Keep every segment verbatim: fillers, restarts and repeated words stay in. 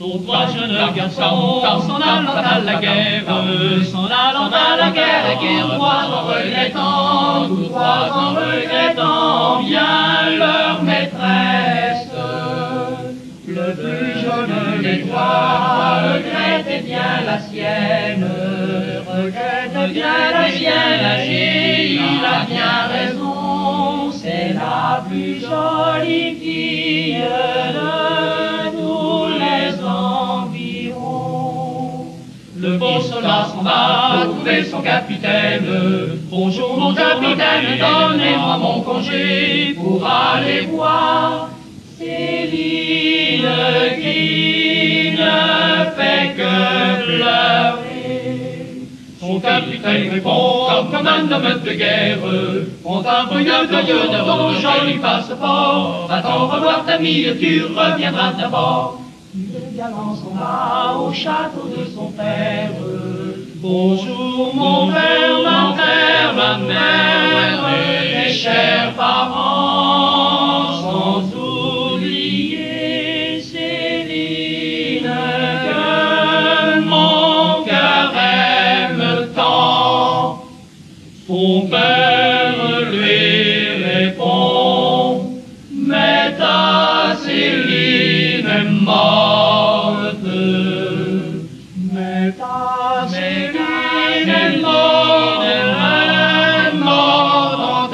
Pour trois jeunes garçons, s'en allant à la guerre, s'en allant à la guerre, la guerre, trois en regrettant, tous trois en regrettant, bien leur maîtresse. Le plus jeune des trois regrettait bien la sienne, regrette bien la sienne, âgée, il a bien raison, c'est la plus jolie fille de tous les environs. Le beau soldat s'en va trouver son capitaine. Bonjour mon capitaine, donnez-moi mon congé pour aller voir Céline qui ne fait que pleurer. Son capitaine répond comme un homme de guerre, prends un feuille de ton joli passeport, va-t'en revoir ta mie, tu reviendras d'abord. Le galant s'en va au château de son père. Bonjour mon père, ma mère, ma mère, mes chers parents, sans oublier Céline que mon cœur aime tant. Son père lui répond, mais ta Céline est morte, mais ta Céline est morte, elle est morte en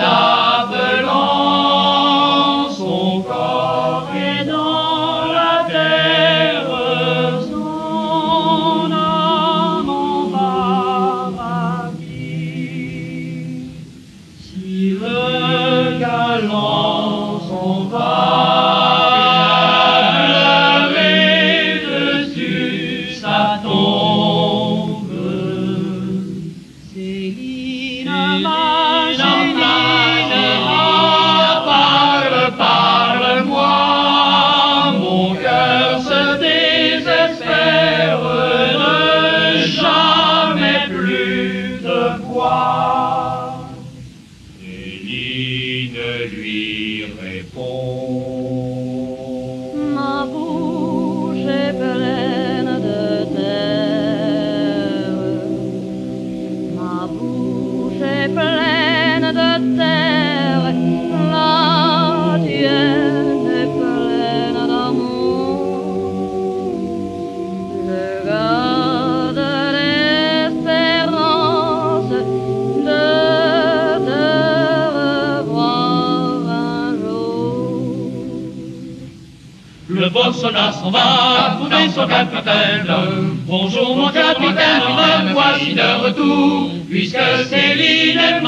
t'appelant, son corps est dans la terre, son âme en paradis. Si le galant s'en va Céline lui répond, ma bouche est pleine de terre, ma bouche est pleine de terre, la tienne est pleine d'amour. Je garde l'espérance de le beau soldat s'en va trouver son capitaine. Bonjour mon capitaine, me voici de retour, puisque Céline est